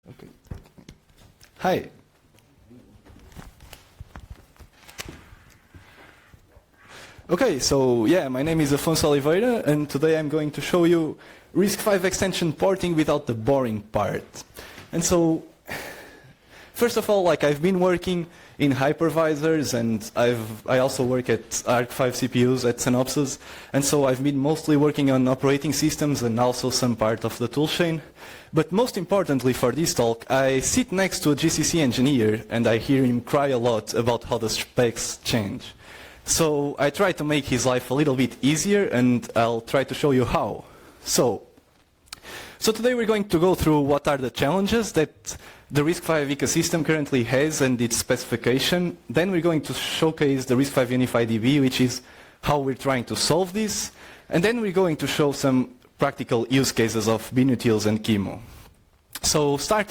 Okay. Hi. Okay, so yeah, my name is Afonso Oliveira, and today I'm going to show you RISC-V extension porting without the boring part. And so, first of all, I've been working in hypervisors, and I also work at ARC-V CPUs at Synopsys, and so I've been mostly working on operating systems and also some part of the toolchain. But most importantly for this talk, I sit next to a GCC engineer, and I hear him cry a lot about how the specs change. So I try to make his life a little bit easier, and I'll try to show you how. So today we're going to go through what are the challenges that the RISC-V ecosystem currently has and its specification. Then we're going to showcase the RISC-V Unified DB, which is how we're trying to solve this. And then we're going to show some practical use cases of binutils and QEMU. So starting